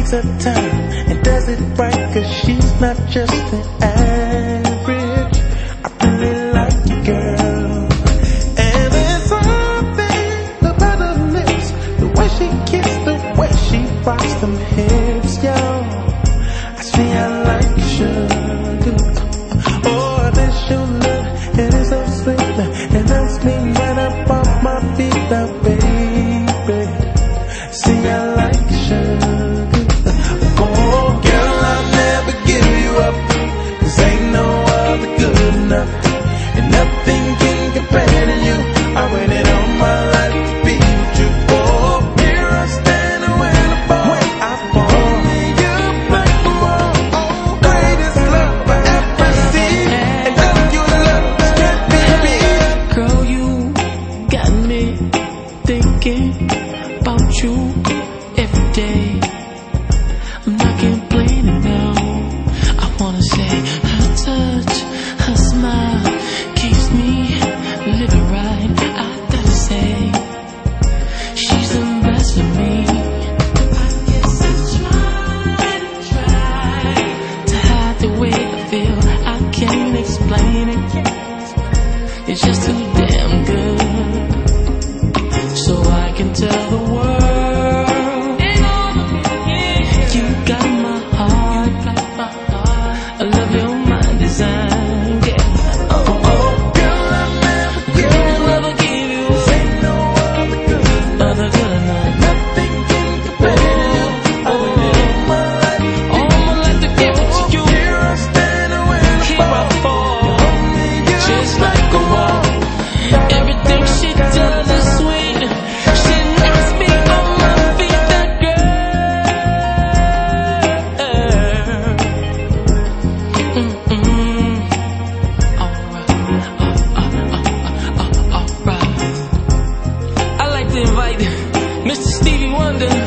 takes her time and does it right, 'cause she's not just the average. I really like you, girl. And there's something about her lips, the way she kissed, the way she rocks them hips, yo. I see I like sugar. Oh, this your love, it is so sweet, and that's me right up off my feet now, baby. See I like sugar. Oh, girl, I'll never give you up, 'cause ain't no other good enough, and nothing can compare to you. I waited all my life to be with you. Oh, here I stand when I fall. Only you break the wall. Oh, greatest love I ever seen, and now your love can't be beat. Girl, you got me thinking about you every day. I'm not complaining now. I wanna say her touch, her smile keeps me living right. I gotta say, she's the best of me. I guess I try to hide the way I feel. I can't explain it. It's just too damn good, so I can tell the world you got my heart. I love your mind design, yeah. Oh, oh, Girl, I'll never give girl, you I'll up, never give you ain't no other good enough, other good enough. nothing can compare to you. I waited all my life All my life to give it to you. Here I stand when I Here I fall. fall, Only you just like a wall. Everything she does is sweet. She knocks me on my feet, that girl. Alright. I'd like to invite Mr. Stevie Wonder